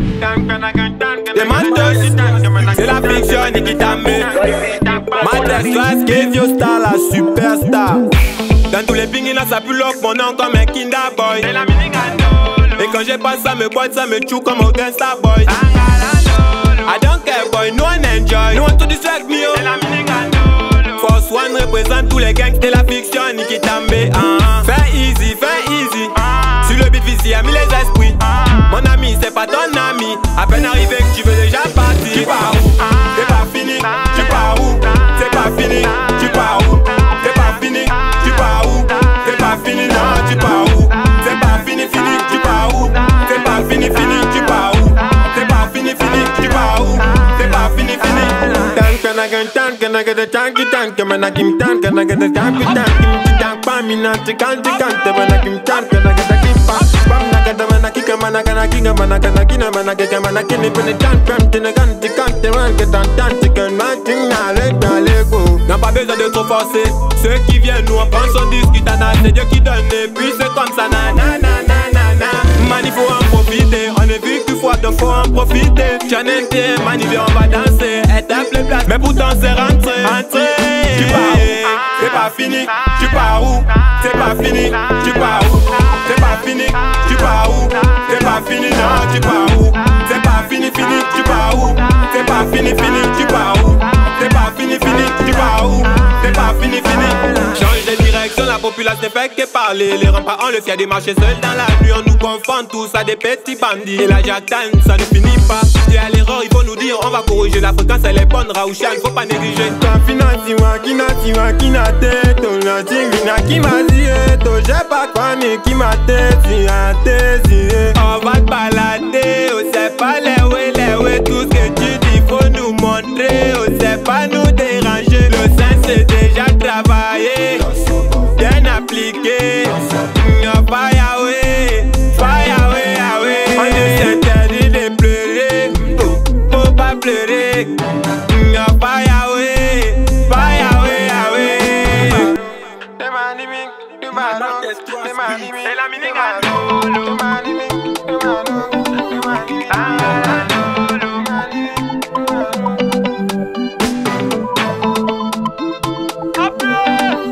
C'est la fiction Nikita Mbe. Madex Class gave you star, la superstar. Dans tous les pingis là ça pull up mon nom comme un Kinder Boy. Et quand j'ai pas ça me boîte, ça me tue comme un gangsta boy. I don't care boy, no one enjoy, no one to distract me oh. Force One représente tous les gangs de la fiction Nikita Mbe. Fais easy, sur le beat ici a mis les esprits. Mon ami c'est pas ton ami, à peine arrivé que tu veux déjà partir. Tu pars où? C'est pas fini, tu pars où? C'est pas fini, tu pars où? C'est pas fini, tu pars où? C'est pas fini, non, tu pars où? C'est pas fini, tu pars où? C'est pas fini, tu pars où? C'est pas fini, tu pars où? C'est pas fini, Can I get a tank, man, I give tank, can I get a tank, me not to can't, when I give tank, can I get a keep up, man, I kick a man, I king a man, I can a king a man, I get a man, I can even a tank, cramped in a gun, to can't get on tank, can nothing, let go. N'a pas besoin de trop forcer, ceux qui viennent nous on prend son disque, c'est Dieu qui donne, et puis c'est comme ça, man, il faut en profiter, on est vu qu'il faut donc faut en profiter. J'en étais, man, il on va danser, et tape les places, mais pourtant c'est rentré. Tu pars où? C'est pas fini, tu pars où? C'est pas fini, tu pars où? C'est pas fini, tu pars où? C'est pas fini, non, tu pars où? C'est pas fini, tu pars où? C'est pas fini, tu pars où? C'est pas fini, tu pars où? C'est pas fini. Change de direction, la population ne fait que parler. Les remparts on le fait des marcher seuls dans la nuit. On nous confond tous à des petits bandits. Et là j'attends, ça ne finit pas. Si y a l'erreur, il faut nous dire, on va corriger. La fréquence elle est bonne, Raoucha, il faut pas négliger. J'ai pas connu qui m'a désiré. On va te balader, on sait pas les ouais, tout ce que tu dis, faut nous montrer. On sait pas nous déranger, le sens c'est déjà travaillé, bien appliqué. Fire away. On nous interdit de pleurer, faut pas pleurer. Fire away.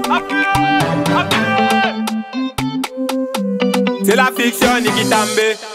C'est la fiction Nikita Mbe.